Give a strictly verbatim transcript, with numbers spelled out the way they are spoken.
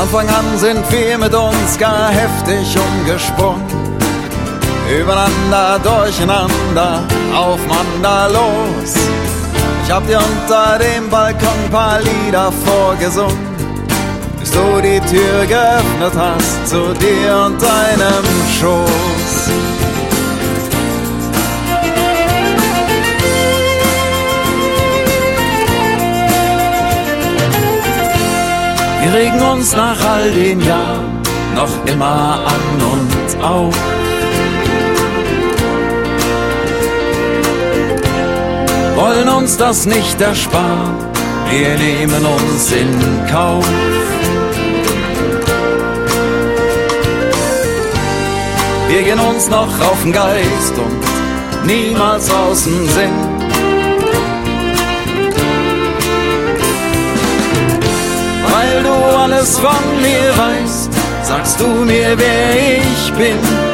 Anfang an sind wir mit uns gar heftig umgesprungen. Übereinander, durcheinander, aufeinander los. Ich hab dir unter dem Balkon paar Lieder vorgesungen, bis du die Tür geöffnet hast zu dir und deinem Schoß. Wir regen uns nach all den Jahren noch immer an und auf. Wollen uns das nicht ersparen, wir nehmen uns in Kauf. Wir gehen uns noch auf den Geist und niemals aus dem Sinn. Weil du alles von mir weißt, sagst du mir, wer ich bin.